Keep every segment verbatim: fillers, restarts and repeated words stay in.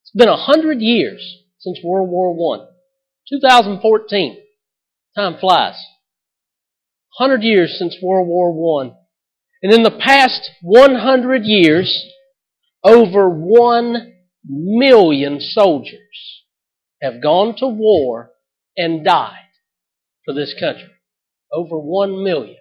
It's been a hundred years since World War One. two thousand fourteen. Time flies. Hundred years since World War One. And in the past one hundred years, over one million soldiers have gone to war and died for this country. Over one million.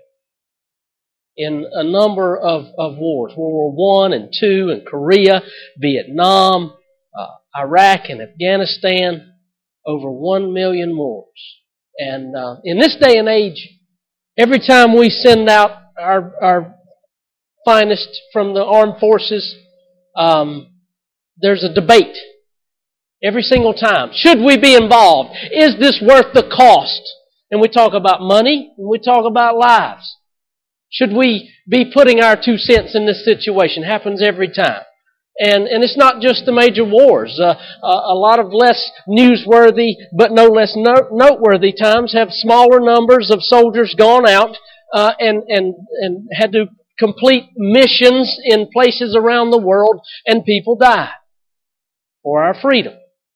In a number of, of wars. World War One and Two and Korea, Vietnam, uh, Iraq and Afghanistan. Over one million wars. And uh, in this day and age, every time we send out our, our finest from the armed forces, um, there's a debate. Every single time. Should we be involved? Is this worth the cost? And we talk about money, and we talk about lives. Should we be putting our two cents in this situation? Happens every time. And and it's not just the major wars. Uh, a, a lot of less newsworthy, but no less no, noteworthy times have smaller numbers of soldiers gone out uh, and, and, and had to complete missions in places around the world, and people died for our freedom.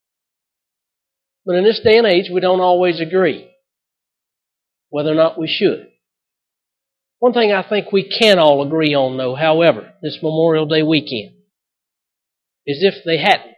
But in this day and age, we don't always agree whether or not we should. One thing I think we can all agree on, though, however, this Memorial Day weekend, is if they hadn't.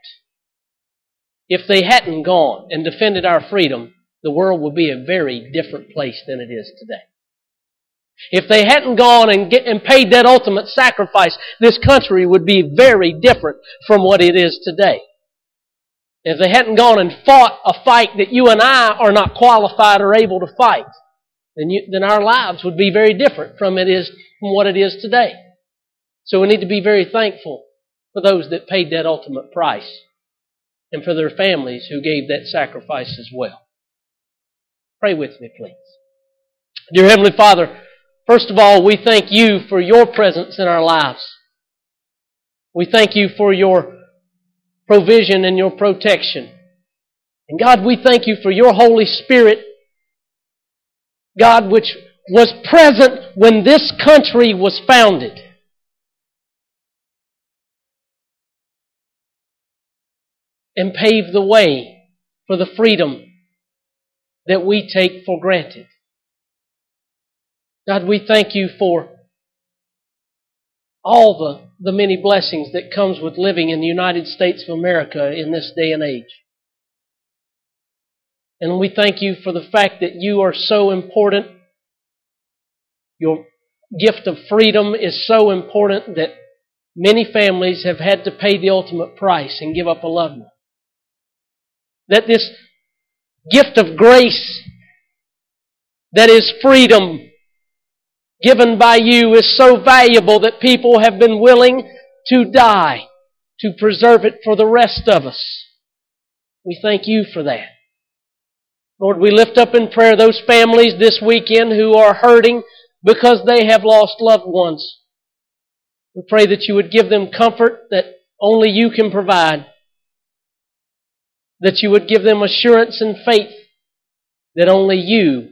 If they hadn't gone and defended our freedom, the world would be a very different place than it is today. If they hadn't gone and, get, and paid that ultimate sacrifice, this country would be very different from what it is today. If they hadn't gone and fought a fight that you and I are not qualified or able to fight, then, you, then our lives would be very different from it is from what it is today. So we need to be very thankful for those that paid that ultimate price and for their families who gave that sacrifice as well. Pray with me, please. Dear Heavenly Father, first of all, we thank you for your presence in our lives. We thank you for your provision and your protection. And God, we thank you for your Holy Spirit, God, which was present when this country was founded. And paved the way for the freedom that we take for granted. God, we thank you for all the, the many blessings that comes with living in the United States of America in this day and age. And we thank you for the fact that you are so important. Your gift of freedom is so important that many families have had to pay the ultimate price and give up a loved one. That this gift of grace that is freedom given by you is so valuable that people have been willing to die to preserve it for the rest of us. We thank you for that. Lord, we lift up in prayer those families this weekend who are hurting because they have lost loved ones. We pray that you would give them comfort that only you can provide. That you would give them assurance and faith that only you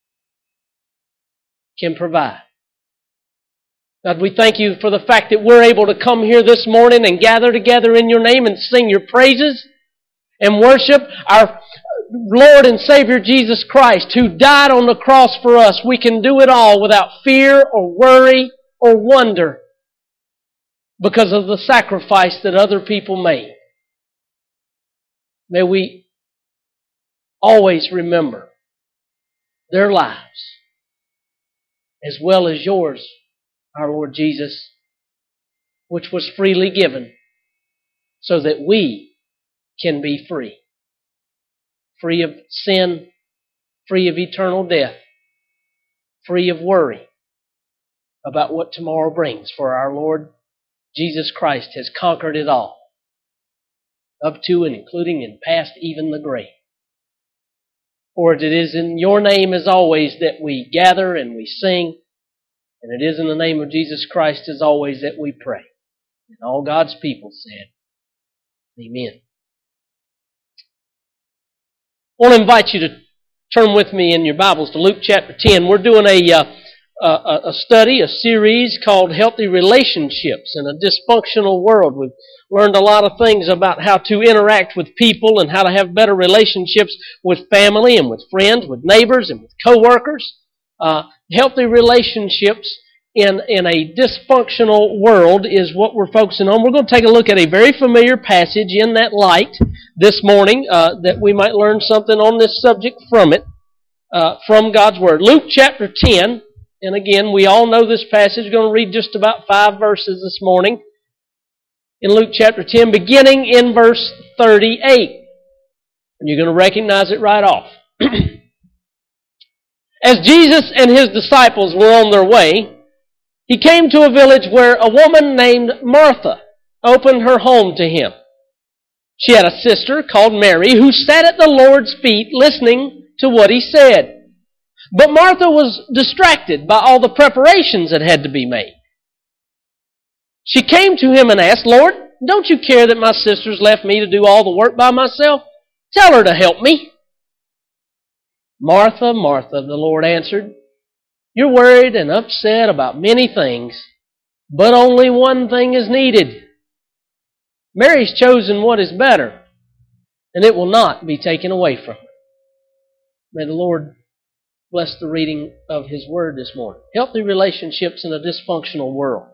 can provide. God, we thank you for the fact that we're able to come here this morning and gather together in your name and sing your praises and worship our Lord and Savior Jesus Christ, who died on the cross for us. We can do it all without fear or worry or wonder because of the sacrifice that other people made. May we always remember their lives as well as yours, our Lord Jesus, which was freely given so that we can be free. Free of sin, free of eternal death, free of worry about what tomorrow brings, for our Lord Jesus Christ has conquered it all. Up to and including and past even the grave. For it is in your name as always that we gather and we sing, and it is in the name of Jesus Christ as always that we pray. And all God's people said, Amen. I want to invite you to turn with me in your Bibles to Luke chapter ten. We're doing a, uh, a, a study, a series called Healthy Relationships in a Dysfunctional World. We've learned a lot of things about how to interact with people and how to have better relationships with family and with friends, with neighbors and with coworkers. Uh, healthy relationships in, in a dysfunctional world is what we're focusing on. We're going to take a look at a very familiar passage in that light this morning, uh, that we might learn something on this subject from it, uh, from God's Word. Luke chapter ten, and again, we all know this passage. We're going to read just about five verses this morning. In Luke chapter ten, beginning in verse thirty-eight. And you're going to recognize it right off. As Jesus and His disciples were on their way, He came to a village where a woman named Martha opened her home to Him. She had a sister called Mary who sat at the Lord's feet listening to what He said. But Martha was distracted by all the preparations that had to be made. She came to Him and asked, "Lord, don't you care that my sister's left me to do all the work by myself? Tell her to help me." "Martha, Martha," the Lord answered, "you're worried and upset about many things, but only one thing is needed. Mary's chosen what is better, and it will not be taken away from her." May the Lord bless the reading of His Word this morning. Healthy relationships in a dysfunctional world.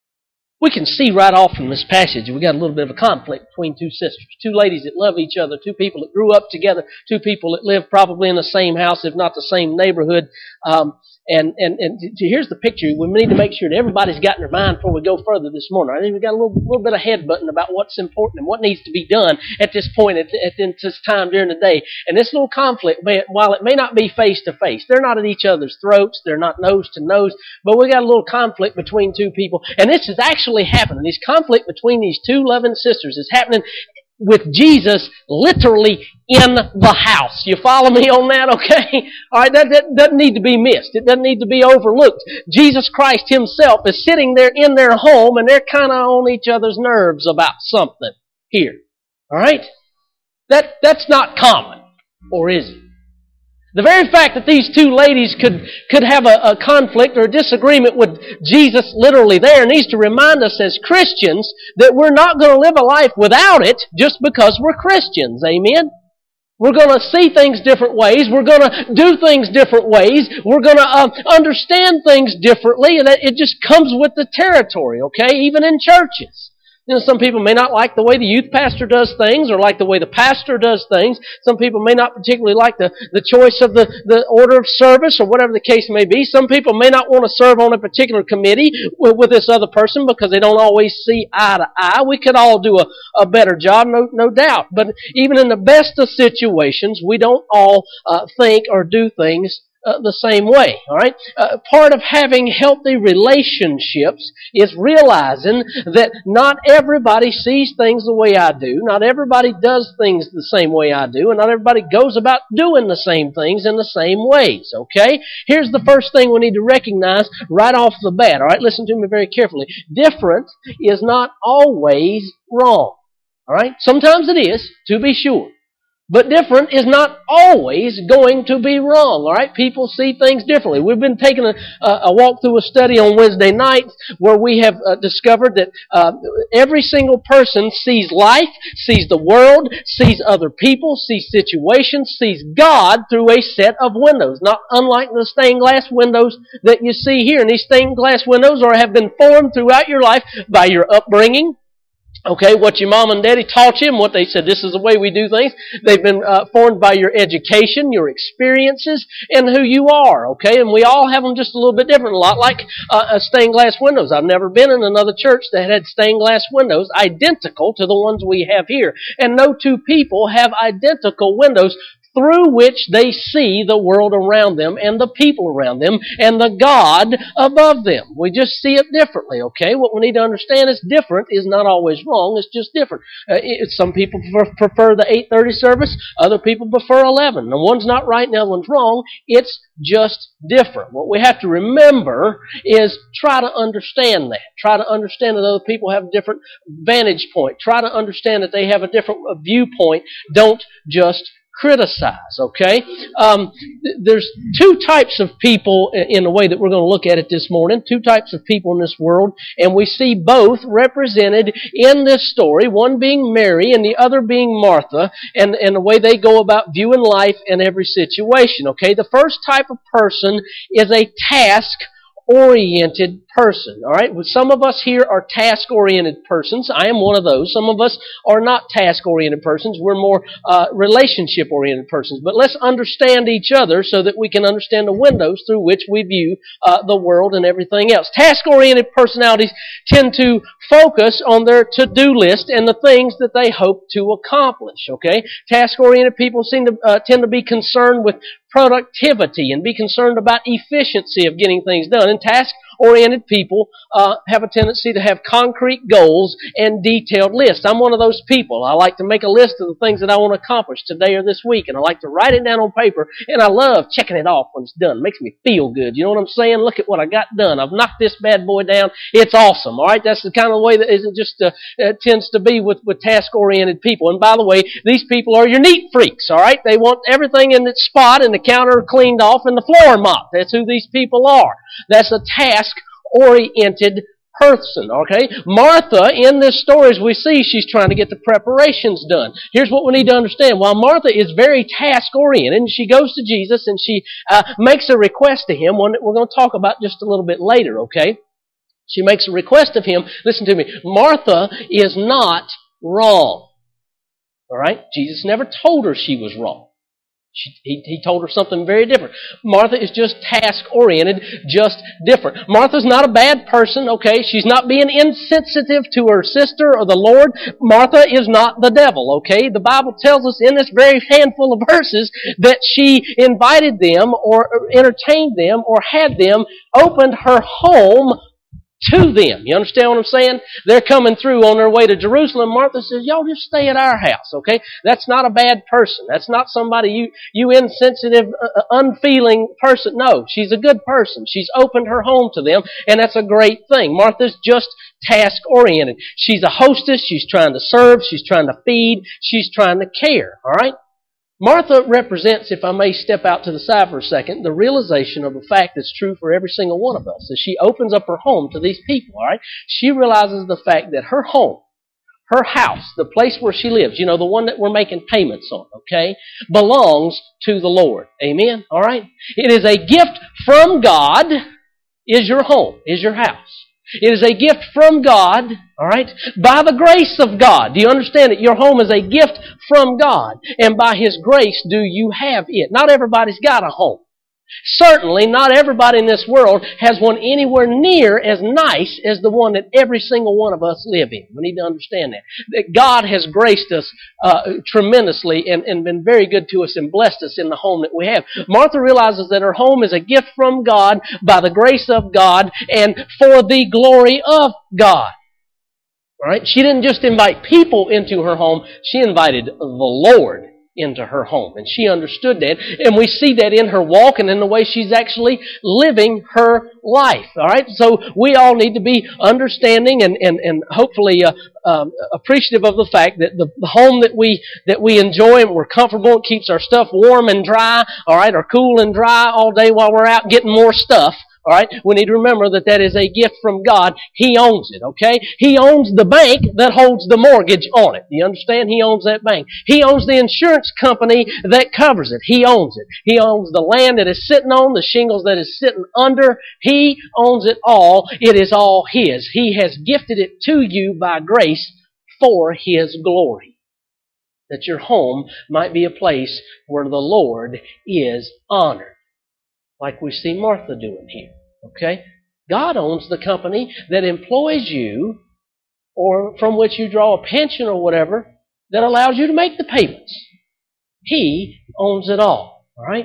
We can see right off from this passage we got a little bit of a conflict between two sisters, two ladies that love each other, two people that grew up together, two people that live probably in the same house, if not the same neighborhood. Um, and, and, and here's the picture. We need to make sure that everybody's got in their mind before we go further this morning. I think we've got a little, little bit of headbutting about what's important and what needs to be done at this point, at, at this time during the day. And this little conflict, while it may not be face to face, they're not at each other's throats, they're not nose to nose, but we got a little conflict between two people. And this is actually happening. This conflict between these two loving sisters is happening with Jesus literally in the house. You follow me on that, okay? All right, that, that doesn't need to be missed. It doesn't need to be overlooked. Jesus Christ Himself is sitting there in their home, and they're kind of on each other's nerves about something here. All right? That, that's not common, or is it? The very fact that these two ladies could, could have a, a conflict or a disagreement with Jesus literally there needs to remind us as Christians that we're not going to live a life without it just because we're Christians. Amen? We're going to see things different ways. We're going to do things different ways. We're going to uh, understand things differently, and it just comes with the territory, okay? Even in churches. You know, some people may not like the way the youth pastor does things or like the way the pastor does things. Some people may not particularly like the, the choice of the, the order of service or whatever the case may be. Some people may not want to serve on a particular committee with, with this other person because they don't always see eye to eye. We could all do a, a better job, no, no doubt. But even in the best of situations, we don't all uh, think or do things Uh, the same way, all right? Uh, part of having healthy relationships is realizing that not everybody sees things the way I do, not everybody does things the same way I do, and not everybody goes about doing the same things in the same ways, okay? Here's the first thing we need to recognize right off the bat, all right? Listen to me very carefully. Different is not always wrong, all right? Sometimes it is, to be sure. But different is not always going to be wrong, all right? People see things differently. We've been taking a, a walk through a study on Wednesday nights where we have uh, discovered that uh, every single person sees life, sees the world, sees other people, sees situations, sees God through a set of windows. Not unlike the stained glass windows that you see here. And these stained glass windows are, have been formed throughout your life by your upbringing. Okay, what your mom and daddy taught you and what they said, this is the way we do things. They've been uh, formed by your education, your experiences, and who you are, okay? And we all have them just a little bit different, a lot like uh, stained glass windows. I've never been in another church that had stained glass windows identical to the ones we have here. And no two people have identical windows through which they see the world around them and the people around them and the God above them. We just see it differently, okay? What we need to understand is different is not always wrong. It's just different. Uh, it, some people prefer the eight thirty service. Other people prefer eleven. Now, one's not right and the other one's wrong. It's just different. What we have to remember is try to understand that. Try to understand that other people have a different vantage point. Try to understand that they have a different viewpoint. Don't just criticize, okay? Um, there's two types of people in the way that we're going to look at it this morning, two types of people in this world, and we see both represented in this story, one being Mary and the other being Martha, and, and the way they go about viewing life in every situation, okay? The first type of person is a task-oriented person, all right? Some of us here are task-oriented persons. I am one of those. Some of us are not task-oriented persons. We're more uh, relationship-oriented persons. But let's understand each other so that we can understand the windows through which we view uh, the world and everything else. Task-oriented personalities tend to focus on their to-do list and the things that they hope to accomplish, okay? Task-oriented people seem to uh, tend to be concerned with productivity and be concerned about efficiency of getting things done. And task-oriented people uh, have a tendency to have concrete goals and detailed lists. I'm one of those people. I like to make a list of the things that I want to accomplish today or this week, and I like to write it down on paper, and I love checking it off when it's done. It makes me feel good. You know what I'm saying? Look at what I got done. I've knocked this bad boy down. It's awesome. All right? That's the kind of way that it just uh, uh, tends to be with, with task-oriented people. And by the way, these people are your neat freaks. All right? They want everything in its spot and the counter cleaned off and the floor mopped. That's who these people are. That's a task-oriented person, okay? Martha, in this story, as we see, she's trying to get the preparations done. Here's what we need to understand. While Martha is very task-oriented, and she goes to Jesus and she uh, makes a request to Him, one that we're going to talk about just a little bit later, okay? She makes a request of Him. Listen to me. Martha is not wrong, all right? Jesus never told her she was wrong. She, he, he told her something very different. Martha is just task-oriented, just different. Martha's not a bad person, okay? She's not being insensitive to her sister or the Lord. Martha is not the devil, okay? The Bible tells us in this very handful of verses that she invited them or entertained them or had them, opened her home to them. You understand what I'm saying? They're coming through on their way to Jerusalem. Martha says, y'all just stay at our house, okay? That's not a bad person. That's not somebody, you, you insensitive, uh, unfeeling person. No, she's a good person. She's opened her home to them, and that's a great thing. Martha's just task-oriented. She's a hostess. She's trying to serve. She's trying to feed. She's trying to care, all right? Martha represents, if I may step out to the side for a second, the realization of the fact that's true for every single one of us. As she opens up her home to these people, all right, she realizes the fact that her home, her house, the place where she lives, you know, the one that we're making payments on, okay, belongs to the Lord. Amen? All right? It is a gift from God, is your home, is your house. It is a gift from God, all right, by the grace of God. Do you understand it? Your home is a gift from God, and by His grace do you have it. Not everybody's got a home. Certainly, not everybody in this world has one anywhere near as nice as the one that every single one of us live in. We need to understand that. That God has graced us uh, tremendously and, and been very good to us and blessed us in the home that we have. Martha realizes that her home is a gift from God by the grace of God and for the glory of God. All right? She didn't just invite people into her home. She invited the Lord into her home. And she understood that. And we see that in her walk and in the way she's actually living her life. All right? So we all need to be understanding and, and, and hopefully uh, um, appreciative of the fact that the, the home that we that we enjoy and we're comfortable, it keeps our stuff warm and dry, all right, or cool and dry all day while we're out getting more stuff. All right, we need to remember that that is a gift from God. He owns it, okay? He owns the bank that holds the mortgage on it. You understand? He owns that bank. He owns the insurance company that covers it. He owns it. He owns the land that is sitting on, the shingles that is sitting under. He owns it all. It is all His. He has gifted it to you by grace for His glory. That your home might be a place where the Lord is honored. Like we see Martha doing here. Okay? God owns the company that employs you or from which you draw a pension or whatever that allows you to make the payments. He owns it all. All right?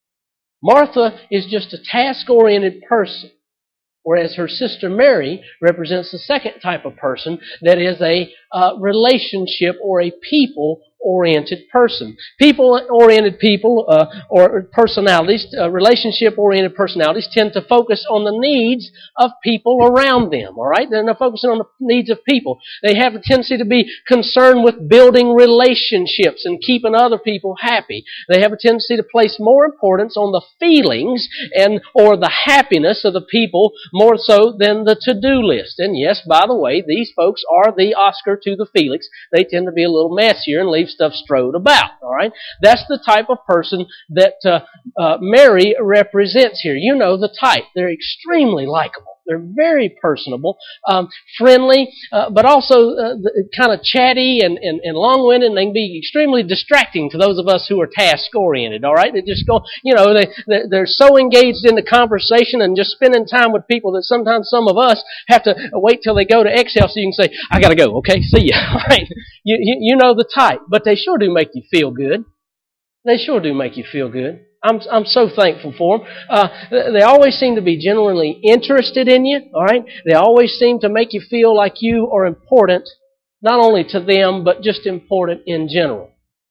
Martha is just a task-oriented person, whereas her sister Mary represents the second type of person that is a uh, relationship or a people oriented person. People-oriented people uh, or personalities, uh, relationship-oriented personalities tend to focus on the needs of people around them, all right? They're not focusing on the needs of people. They have a tendency to be concerned with building relationships and keeping other people happy. They have a tendency to place more importance on the feelings and or the happiness of the people more so than the to-do list. And yes, by the way, these folks are the Oscar to the Felix. They tend to be a little messier and leave stuff strode about, all right? That's the type of person that uh, uh, Mary represents here. You know the type. They're extremely likable. They're very personable, um, friendly, uh, but also uh, kind of chatty and, and, and long-winded, and they can be extremely distracting to those of us who are task-oriented, all right? They just go, you know, they, they're so engaged in the conversation and just spending time with people that sometimes some of us have to wait till they go to exhale so you can say, I gotta go, okay, see ya, all right? You, you, you know the type, but they sure do make you feel good. They sure do make you feel good. I'm I'm so thankful for them. Uh, they always seem to be genuinely interested in you, all right? They always seem to make you feel like you are important, not only to them, but just important in general.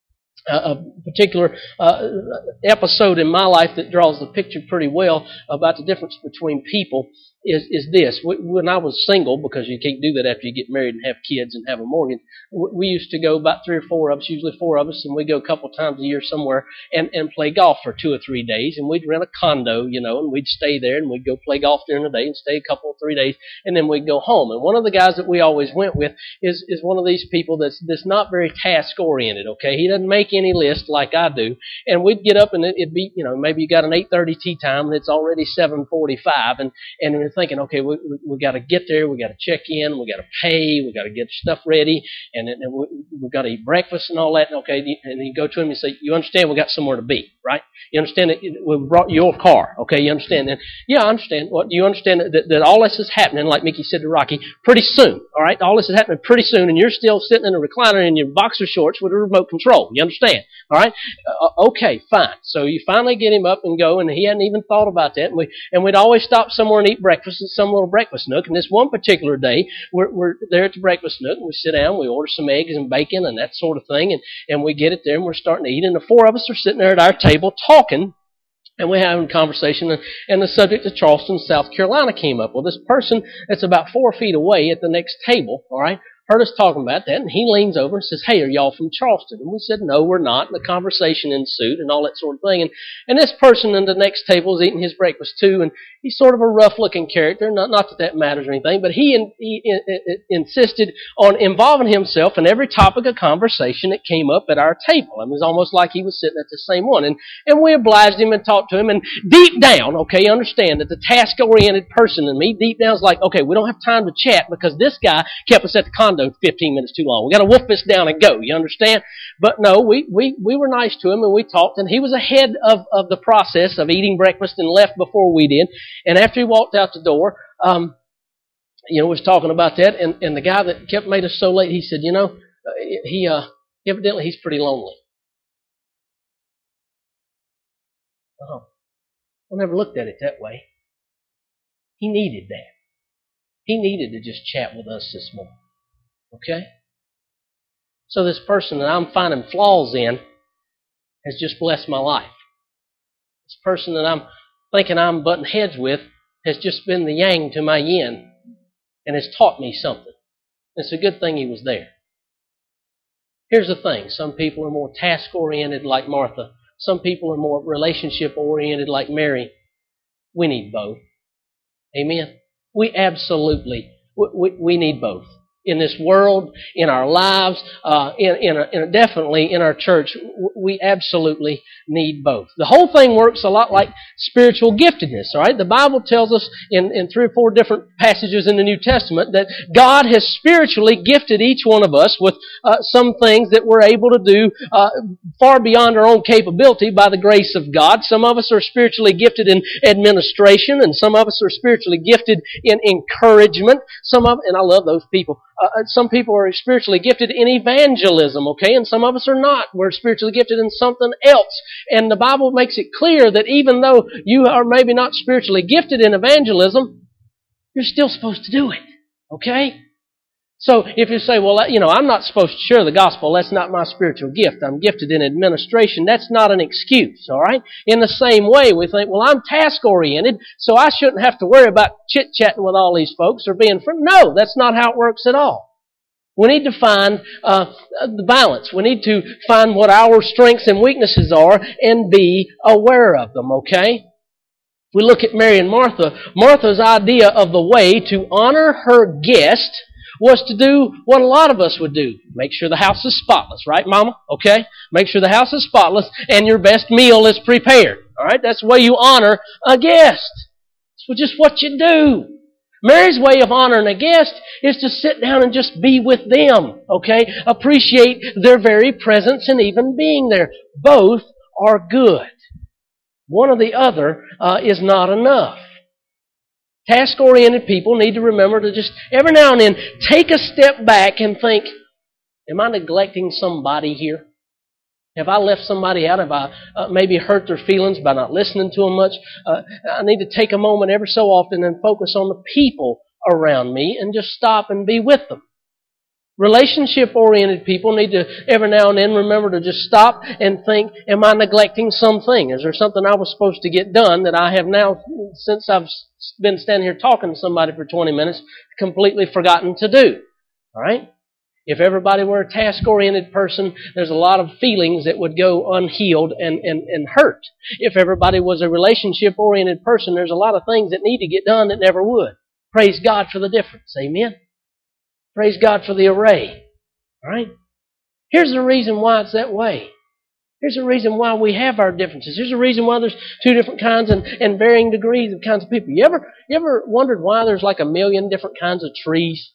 Uh, a particular uh, episode in my life that draws the picture pretty well about the difference between people is, is this. When I was single, because you can't do that after you get married and have kids and have a mortgage, we used to go, about three or four of us, usually four of us, and we'd go a couple times a year somewhere and, and play golf for two or three days, and we'd rent a condo, you know, and we'd stay there, and we'd go play golf during the day and stay a couple or three days, and then we'd go home. And one of the guys that we always went with is, is one of these people that's, that's not very task-oriented, okay? He doesn't make any list like I do, and we'd get up and it'd be, you know, maybe you got an eight thirty tea time and it's already seven forty-five, and, and we're thinking, okay, we, we, we got to get there, we got to check in, we got to pay, we got to get stuff ready, and, and we, we got to eat breakfast and all that, and okay, and then you go to him and say, you understand we got somewhere to be, right? You understand that we brought your car, okay, you understand that? Yeah, I understand. What, you understand that, that all this is happening, like Mickey said to Rocky, pretty soon, all right? All this is happening pretty soon, and you're still sitting in a recliner in your boxer shorts with a remote control, you understand? All right? Uh, okay, fine. So you finally get him up and go, and he hadn't even thought about that. And, we, and we'd always stop somewhere and eat breakfast at some little breakfast nook. And this one particular day, we're, we're there at the breakfast nook, and we sit down, we order some eggs and bacon and that sort of thing, and, and we get it there, and we're starting to eat. And the four of us are sitting there at our table talking, and we're having a conversation, and, and the subject of Charleston, South Carolina came up. Well, this person that's about four feet away at the next table, all right, heard us talking about that, and he leans over and says, hey, are y'all from Charleston? And we said, no, we're not. And the conversation ensued and all that sort of thing. And, and this person in the next table is eating his breakfast too, and he's sort of a rough-looking character. Not, not that that matters or anything, but he, in, he in, in, insisted on involving himself in every topic of conversation that came up at our table. I mean, it was almost like he was sitting at the same one. And, and we obliged him and talked to him. And deep down, okay, understand that the task-oriented person in me, deep down is like, okay, we don't have time to chat because this guy kept us at the condo fifteen minutes too long. We got to wolf this down and go. You understand? But no, we, we, we were nice to him and we talked, and he was ahead of, of the process of eating breakfast and left before we did. And after he walked out the door, um, you know, was talking about that, and, and the guy that kept made us so late, he said, you know, uh, he uh, evidently he's pretty lonely. Oh, I never looked at it that way. He needed that. He needed to just chat with us this morning. Okay? So this person that I'm finding flaws in has just blessed my life. This person that I'm thinking I'm butting heads with has just been the yang to my yin and has taught me something. It's a good thing he was there. Here's the thing. Some people are more task-oriented like Martha. Some people are more relationship-oriented like Mary. We need both. Amen? We absolutely, we, we need both. In this world, in our lives, uh, in, in, a, in a, definitely in our church, we absolutely need both. The whole thing works a lot like spiritual giftedness, all right? The Bible tells us in, in three or four different passages in the New Testament that God has spiritually gifted each one of us with uh, some things that we're able to do uh, far beyond our own capability by the grace of God. Some of us are spiritually gifted in administration, and some of us are spiritually gifted in encouragement. Some of, and I love those people. Uh, some people are spiritually gifted in evangelism, okay, and some of us are not. We're spiritually gifted in something else. And the Bible makes it clear that even though you are maybe not spiritually gifted in evangelism, you're still supposed to do it, okay? So if you say, well, you know, I'm not supposed to share the gospel, that's not my spiritual gift, I'm gifted in administration, that's not an excuse, all right? In the same way, we think, well, I'm task-oriented, so I shouldn't have to worry about chit-chatting with all these folks or being friends. No, that's not how it works at all. We need to find uh, the balance. We need to find what our strengths and weaknesses are and be aware of them, okay? We look at Mary and Martha. Martha's idea of the way to honor her guest was to do what a lot of us would do. Make sure the house is spotless, right, Mama? Okay? Make sure the house is spotless and your best meal is prepared. All right? That's the way you honor a guest. It's just what you do. Mary's way of honoring a guest is to sit down and just be with them, okay? Appreciate their very presence and even being there. Both are good. One or the other uh, is not enough. Task-oriented people need to remember to just every now and then take a step back and think, am I neglecting somebody here? Have I left somebody out? Have I uh, maybe hurt their feelings by not listening to them much? Uh, I need to take a moment every so often and focus on the people around me and just stop and be with them. Relationship-oriented people need to every now and then remember to just stop and think, am I neglecting something? Is there something I was supposed to get done that I have now, since I've been standing here talking to somebody for twenty minutes, completely forgotten to do? All right? If everybody were a task-oriented person, there's a lot of feelings that would go unhealed and, and, and hurt. If everybody was a relationship-oriented person, there's a lot of things that need to get done that never would. Praise God for the difference. Amen? Praise God for the array. All right? Here's the reason why it's that way. Here's the reason why we have our differences. Here's the reason why there's two different kinds and, and varying degrees of kinds of people. You ever, you ever wondered why there's like a million different kinds of trees?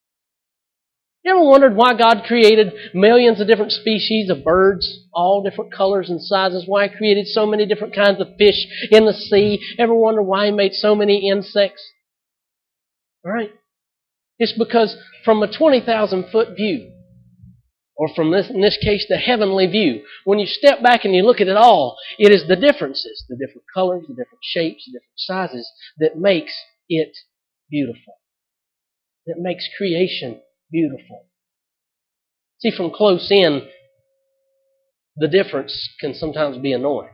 You ever wondered why God created millions of different species of birds, all different colors and sizes? Why He created so many different kinds of fish in the sea? Ever wonder why He made so many insects? All right? It's because from a twenty thousand foot view, or from this, in this case, the heavenly view, when you step back and you look at it all, it is the differences, the different colors, the different shapes, the different sizes, that makes it beautiful. That makes creation beautiful. See, from close in, the difference can sometimes be annoying.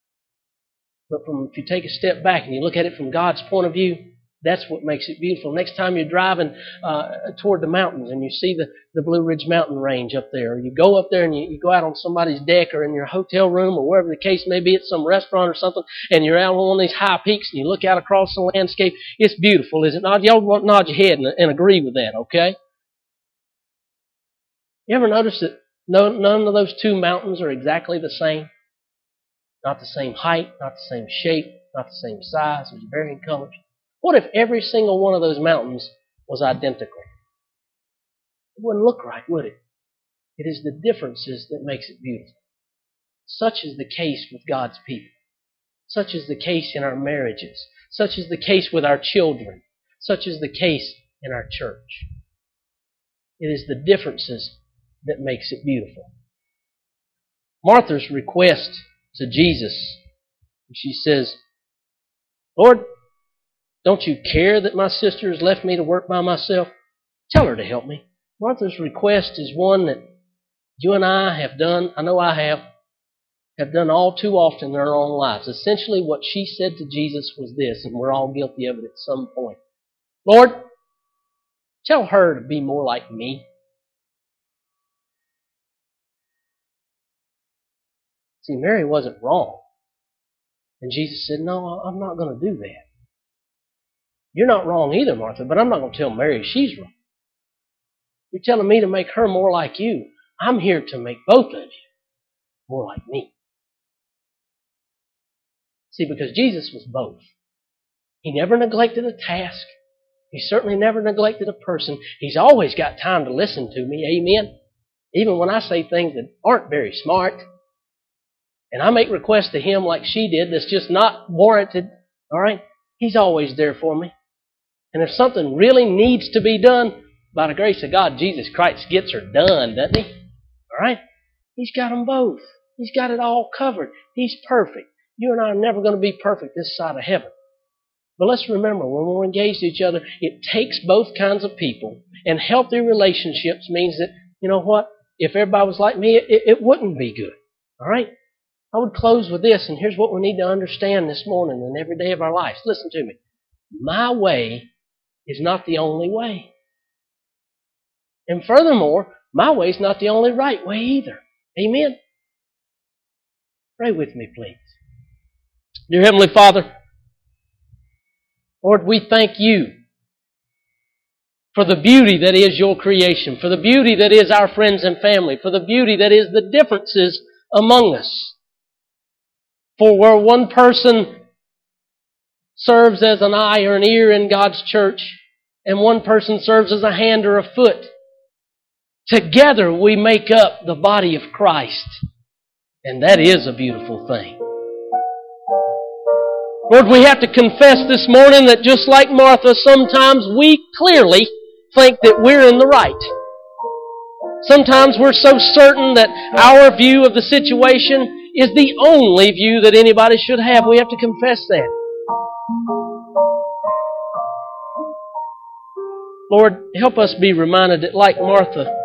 But from if you take a step back and you look at it from God's point of view, that's what makes it beautiful. Next time you're driving uh, toward the mountains and you see the, the Blue Ridge Mountain Range up there, or you go up there and you, you go out on somebody's deck or in your hotel room or wherever the case may be, at some restaurant or something, and you're out on one of these high peaks and you look out across the landscape, it's beautiful, is it not? Y'all nod your head and, and agree with that, okay? You ever notice that no, none of those two mountains are exactly the same? Not the same height, not the same shape, not the same size, there's varying colors. What if every single one of those mountains was identical? It wouldn't look right, would it? It is the differences that makes it beautiful. Such is the case with God's people. Such is the case in our marriages. Such is the case with our children. Such is the case in our church. It is the differences that makes it beautiful. Martha's request to Jesus, she says, Lord, don't you care that my sister has left me to work by myself? Tell her to help me. Martha's request is one that you and I have done, I know I have, have done all too often in our own lives. Essentially what she said to Jesus was this, and we're all guilty of it at some point. Lord, tell her to be more like me. See, Mary wasn't wrong. And Jesus said, no, I'm not going to do that. You're not wrong either, Martha, but I'm not going to tell Mary she's wrong. You're telling me to make her more like you. I'm here to make both of you more like me. See, because Jesus was both. He never neglected a task. He certainly never neglected a person. He's always got time to listen to me. Amen? Even when I say things that aren't very smart. And I make requests to Him like she did that's just not warranted. All right? He's always there for me. And if something really needs to be done, by the grace of God, Jesus Christ gets her done, doesn't He? All right? He's got them both. He's got it all covered. He's perfect. You and I are never going to be perfect this side of heaven. But let's remember, when we're engaged to each other, it takes both kinds of people. And healthy relationships means that, you know what, if everybody was like me, it, it wouldn't be good. All right? I would close with this, and here's what we need to understand this morning and every day of our lives. Listen to me. My way is not the only way. And furthermore, my way is not the only right way either. Amen? Pray with me, please. Dear Heavenly Father, Lord, we thank you for the beauty that is your creation, for the beauty that is our friends and family, for the beauty that is the differences among us. For where one person serves as an eye or an ear in God's church, and one person serves as a hand or a foot, together we make up the body of Christ. And that is a beautiful thing. Lord, we have to confess this morning that just like Martha, sometimes we clearly think that we're in the right. Sometimes we're so certain that our view of the situation is the only view that anybody should have. We have to confess that. Lord, help us be reminded that like Martha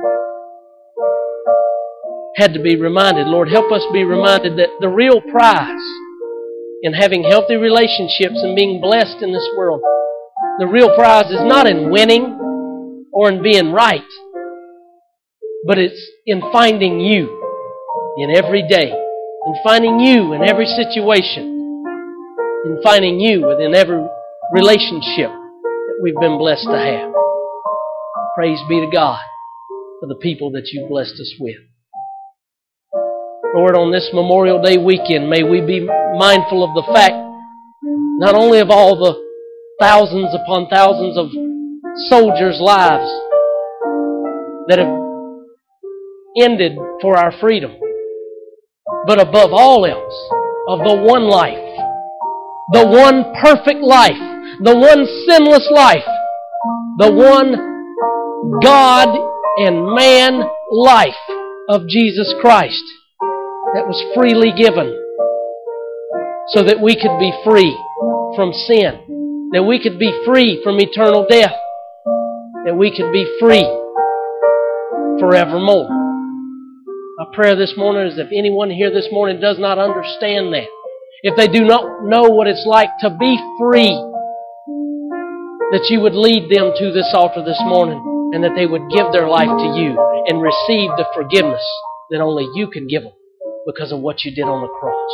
had to be reminded, Lord, help us be reminded that the real prize in having healthy relationships and being blessed in this world, the real prize is not in winning or in being right, but it's in finding you in every day, in finding you in every situation, in finding you within every relationship that we've been blessed to have. Praise be to God for the people that you've blessed us with. Lord, on this Memorial Day weekend, may we be mindful of the fact not only of all the thousands upon thousands of soldiers' lives that have ended for our freedom, but above all else, of the one life, the one perfect life, the one sinless life, the one God and man life of Jesus Christ that was freely given so that we could be free from sin, that we could be free from eternal death, that we could be free forevermore. My prayer this morning is if anyone here this morning does not understand that, if they do not know what it's like to be free, that you would lead them to this altar this morning and that they would give their life to you and receive the forgiveness that only you can give them because of what you did on the cross.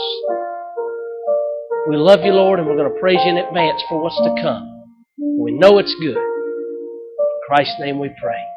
We love you, Lord, and we're going to praise you in advance for what's to come. We know it's good. In Christ's name we pray.